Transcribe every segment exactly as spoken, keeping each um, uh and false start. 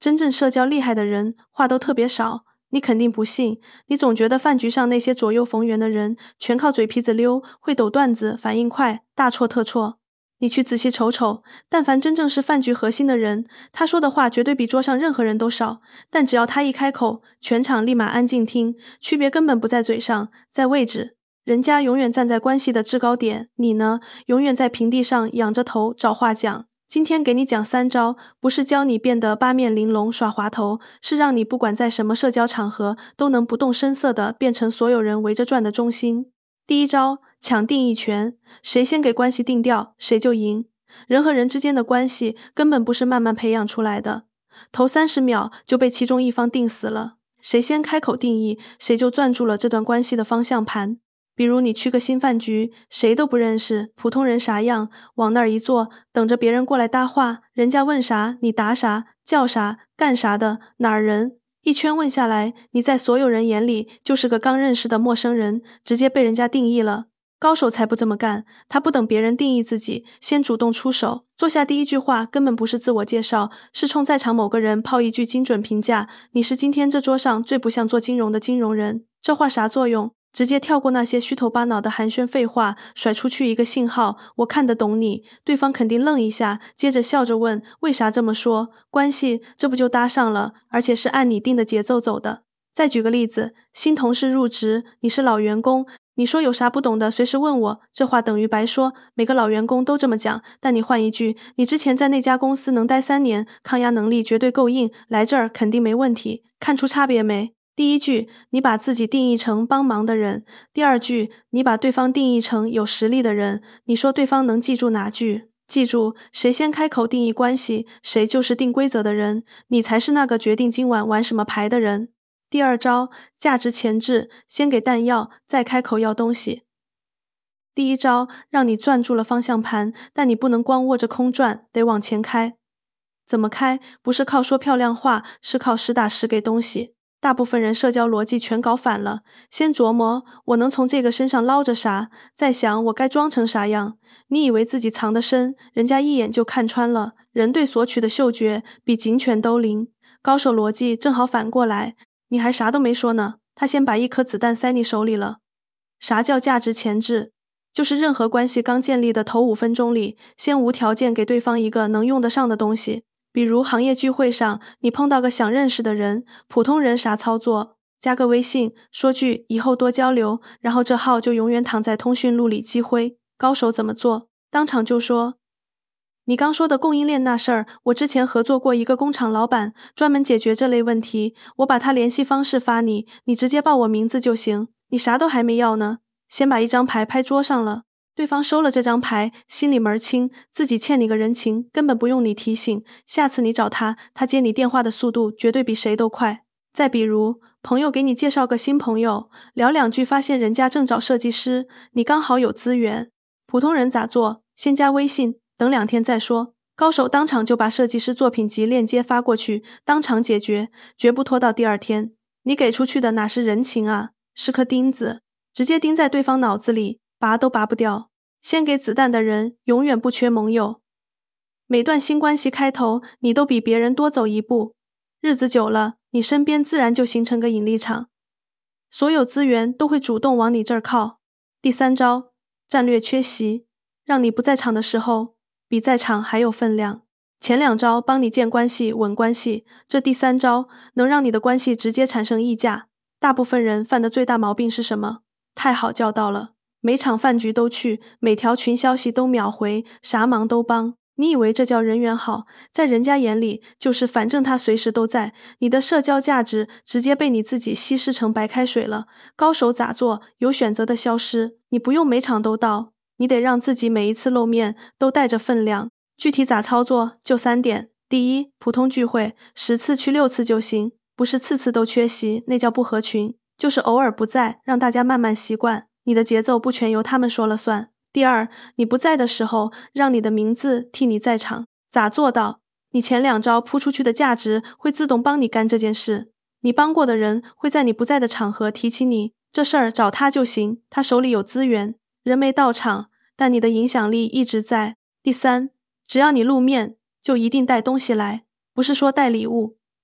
真正社交厉害的人，话都特别少。你肯定不信，你总觉得饭局上那些左右逢源的人，全靠嘴皮子溜，会抖段子，反应快，大错特错。你去仔细瞅瞅，但凡真正是饭局核心的人，他说的话绝对比桌上任何人都少，但只要他一开口，全场立马安静听，区别根本不在嘴上，在位置。人家永远站在关系的制高点，你呢，永远在平地上仰着头找话讲。今天给你讲三招，不是教你变得八面玲珑耍滑头，是让你不管在什么社交场合，都能不动声色地变成所有人围着转的中心。第一招，抢定义权，谁先给关系定调，谁就赢。人和人之间的关系根本不是慢慢培养出来的，头三十秒就被其中一方定死了。谁先开口定义，谁就攥住了这段关系的方向盘。比如你去个新饭局，谁都不认识，普通人啥样，往那儿一坐，等着别人过来搭话，人家问啥，你答啥，叫啥，干啥的，哪儿人，一圈问下来，你在所有人眼里就是个刚认识的陌生人，直接被人家定义了。高手才不这么干，他不等别人定义自己，先主动出手，做下第一句话根本不是自我介绍，是冲在场某个人抛一句精准评价，你是今天这桌上最不像做金融的金融人。这话啥作用？直接跳过那些虚头巴脑的寒暄废话，甩出去一个信号，我看得懂你，对方肯定愣一下，接着笑着问，为啥这么说？关系这不就搭上了，而且是按你定的节奏走的。再举个例子，新同事入职，你是老员工，你说有啥不懂的随时问我，这话等于白说，每个老员工都这么讲，但你换一句，你之前在那家公司能待三年，抗压能力绝对够硬，来这儿肯定没问题，看出差别没？第一句，你把自己定义成帮忙的人；第二句，你把对方定义成有实力的人。你说对方能记住哪句？记住，谁先开口定义关系，谁就是定规则的人，你才是那个决定今晚玩什么牌的人。第二招，价值前置，先给弹药，再开口要东西。第一招，让你攥住了方向盘，但你不能光握着空转，得往前开。怎么开？不是靠说漂亮话，是靠实打实给东西。大部分人社交逻辑全搞反了，先琢磨我能从这个身上捞着啥，再想我该装成啥样。你以为自己藏得深，人家一眼就看穿了。人对索取的嗅觉比警犬都灵，高手逻辑正好反过来，你还啥都没说呢，他先把一颗子弹塞你手里了。啥叫价值前置？就是任何关系刚建立的头五分钟里，先无条件给对方一个能用得上的东西。比如行业聚会上，你碰到个想认识的人，普通人啥操作？加个微信，说句以后多交流，然后这号就永远躺在通讯录里积灰。高手怎么做？当场就说，你刚说的供应链那事儿，我之前合作过一个工厂老板，专门解决这类问题，我把他联系方式发你，你直接报我名字就行，你啥都还没要呢，先把一张牌拍桌上了。对方收了这张牌，心里门清，自己欠你个人情，根本不用你提醒。下次你找他，他接你电话的速度绝对比谁都快。再比如，朋友给你介绍个新朋友，聊两句发现人家正找设计师，你刚好有资源。普通人咋做？先加微信，等两天再说。高手当场就把设计师作品集链接发过去，当场解决，绝不拖到第二天。你给出去的哪是人情啊，是颗钉子，直接钉在对方脑子里。拔都拔不掉，先给子弹的人永远不缺盟友。每段新关系开头，你都比别人多走一步，日子久了，你身边自然就形成个引力场，所有资源都会主动往你这儿靠。第三招，战略缺席，让你不在场的时候，比在场还有分量。前两招帮你建关系、稳关系，这第三招能让你的关系直接产生溢价。大部分人犯的最大毛病是什么？太好教导了。每场饭局都去，每条群消息都秒回，啥忙都帮。你以为这叫人缘好？在人家眼里，就是反正他随时都在，你的社交价值直接被你自己稀释成白开水了。高手咋做？有选择的消失。你不用每场都到，你得让自己每一次露面都带着分量。具体咋操作？就三点。第一，普通聚会，十次去六次就行，不是次次都缺席，那叫不合群，就是偶尔不在，让大家慢慢习惯。你的节奏不全由他们说了算。第二，你不在的时候，让你的名字替你在场。咋做到？你前两招铺出去的价值会自动帮你干这件事。你帮过的人会在你不在的场合提起你，这事儿找他就行，他手里有资源。人没到场，但你的影响力一直在。第三，只要你露面，就一定带东西来，不是说带礼物，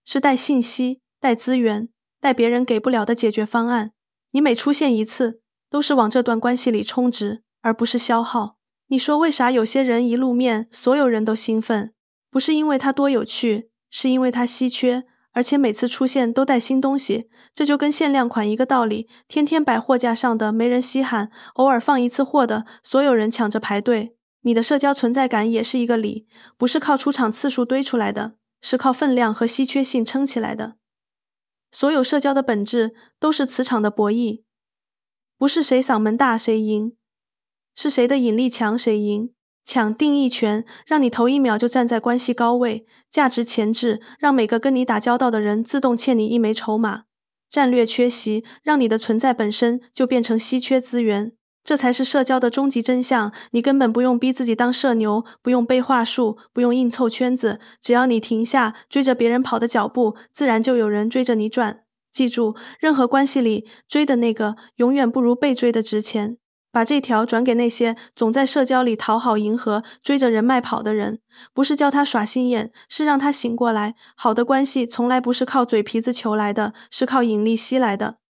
是带信息、带资源、带别人给不了的解决方案。你每出现一次，都是往这段关系里充值，而不是消耗。你说为啥有些人一露面，所有人都兴奋？不是因为他多有趣，是因为他稀缺，而且每次出现都带新东西。这就跟限量款一个道理，天天摆货架上的没人稀罕，偶尔放一次货的，所有人抢着排队。你的社交存在感也是一个理，不是靠出场次数堆出来的，是靠分量和稀缺性撑起来的。所有社交的本质都是磁场的博弈，不是谁嗓门大谁赢，是谁的引力强谁赢。抢定义权，让你头一秒就站在关系高位；价值前置，让每个跟你打交道的人自动欠你一枚筹码；战略缺席，让你的存在本身就变成稀缺资源。这才是社交的终极真相。你根本不用逼自己当社牛，不用背话术，不用硬凑圈子，只要你停下追着别人跑的脚步，自然就有人追着你转。记住，任何关系里，追的那个永远不如被追的值钱。把这条转给那些总在社交里讨好迎合、追着人脉跑的人，不是教他耍心眼，是让他醒过来。好的关系从来不是靠嘴皮子求来的，是靠引力吸来的。